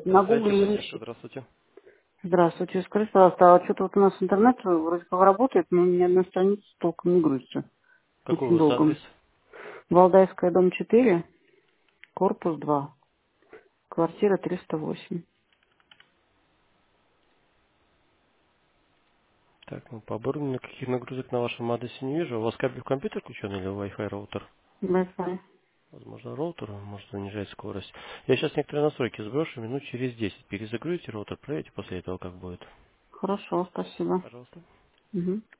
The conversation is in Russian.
Сайт технотеха, здравствуйте. Здравствуйте. Скажите, пожалуйста, а что-то вот у нас интернет вроде как работает, но ни одна страница толком не грузится. Какой у Очень вас долго. адрес? Валдайская, дом 4, корпус 2, квартира 308. Так, ну по оборудованию никаких нагрузок на вашем адресе не вижу. У вас кабель в компьютер включен или Wi-Fi роутер? Wi-Fi. Возможно, роутер может занижать скорость. Я сейчас некоторые настройки сброшу, минут через 10. Перезагрузите роутер, проверьте после этого, как будет. Хорошо, спасибо. Пожалуйста. Мгм.